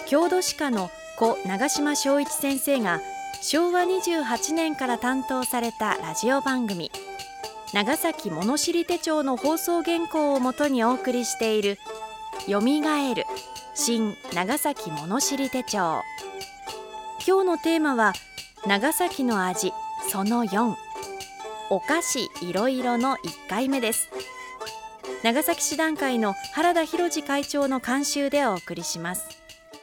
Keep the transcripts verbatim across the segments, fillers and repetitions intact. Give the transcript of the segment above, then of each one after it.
郷土史家の故長島昭一先生がしょうわにじゅうはちねんから担当されたラジオ番組長崎物知り手帳の放送原稿をもとにお送りしているよみがえる新長崎物知り手帳。今日のテーマは長崎の味そのよん、お菓子いろいろのいっかいめです。長崎市団会の原田博次会長の監修でお送りします。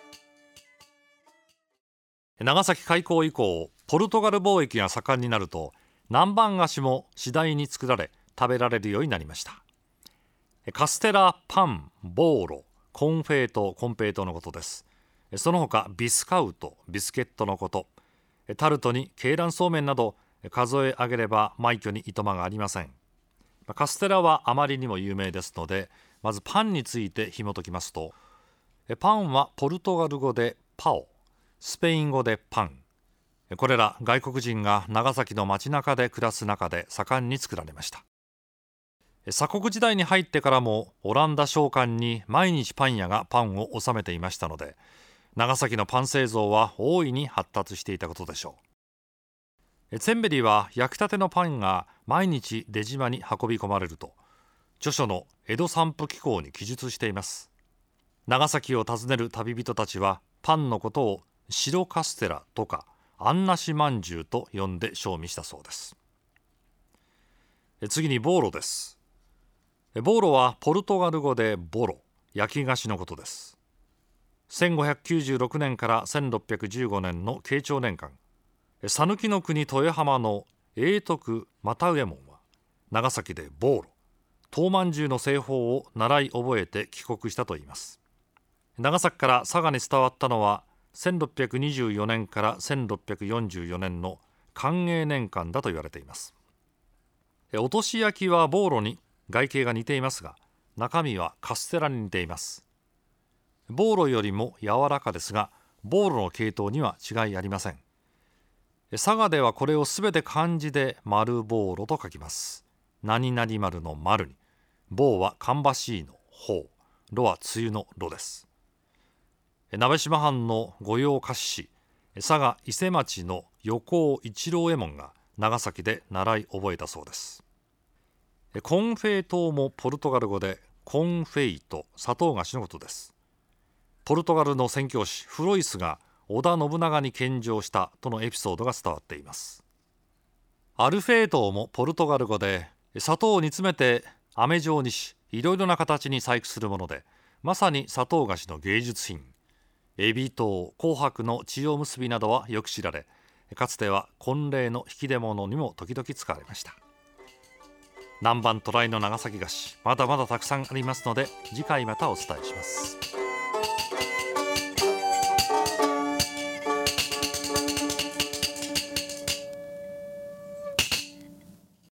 長崎開港以降、ポルトガル貿易が盛んになると南蛮菓子も次第に作られ食べられるようになりました。カステラ、パン、ボーロ、コンフェイト、コンペイトのことです。その他ビスカウト、ビスケットのこと、タルトに鶏卵そうめんなど数え上げれば枚挙にいとまがありません。カステラはあまりにも有名ですので、まずパンについて紐解きますと、パンはポルトガル語でパオ、スペイン語でパン、これら外国人が長崎の街中で暮らす中で盛んに作られました。鎖国時代に入ってからもオランダ商館に毎日パン屋がパンを納めていましたので、長崎のパン製造は大いに発達していたことでしょう。ツェンベリは焼きたてのパンが毎日出島に運び込まれると著書の江戸散布紀行に記述しています。長崎を訪ねる旅人たちはパンのことを白カステラとかあんなしまんじゅうと呼んで賞味したそうです。次にボーロです。ボーロはポルトガル語でボロ、焼き菓子のことです。せんごひゃくきゅうじゅうろくねんからせんろっぴゃくじゅうごねんの慶長年間、讃岐の国豊浜の永徳又右衛門は長崎でボーロ、唐まんじゅうの製法を習い覚えて帰国したといいます。長崎から佐賀に伝わったのはせんろっぴゃくにじゅうよねんからせんろっぴゃくよんじゅうよねんの寛永年間だと言われています。落とし焼きはボーロに外形が似ていますが、中身はカステラに似ています。ボーロよりも柔らかですが、ボーロの系統には違いありません。佐賀ではこれをすべて漢字で丸ボーロと書きます。何々丸の丸に、ボーは芳しいのほう、ロは梅雨のロです。鍋島藩の御用菓子師、佐賀伊勢町の横尾一郎右衛門が長崎で習い覚えたそうです。コンフェイトもポルトガル語でコンフェイト、砂糖菓子のことです。ポルトガルの宣教師フロイスが織田信長に献上したとのエピソードが伝わっています。アルフェートもポルトガル語で砂糖を煮詰めて飴状にし、いろいろな形に細工するもので、まさに砂糖菓子の芸術品。エビ糖、紅白の千代結びなどはよく知られ、かつては婚礼の引き出物にも時々使われました。南蛮渡来の長崎菓子、まだまだたくさんありますので、次回またお伝えします。